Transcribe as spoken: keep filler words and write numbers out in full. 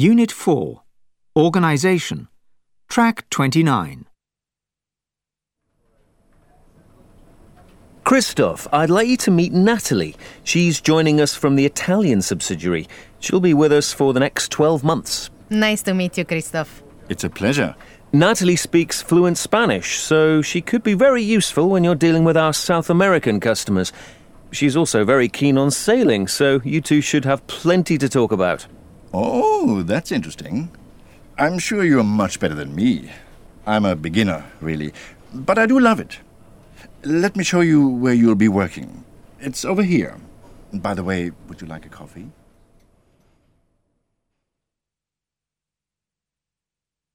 Unit four. Organisation. Track twenty-nine. Christoph, I'd like you to meet Natalie. She's joining us from the Italian subsidiary. She'll be with us for the next twelve months. Nice to meet you, Christoph. It's a pleasure. Natalie speaks fluent Spanish, so she could be very useful when you're dealing with our South American customers. She's also very keen on sailing, so you two should have plenty to talk about. Oh, that's interesting. I'm sure you're much better than me. I'm a beginner, really, but I do love it. Let me show you where you'll be working. It's over here. By the way, would you like a coffee?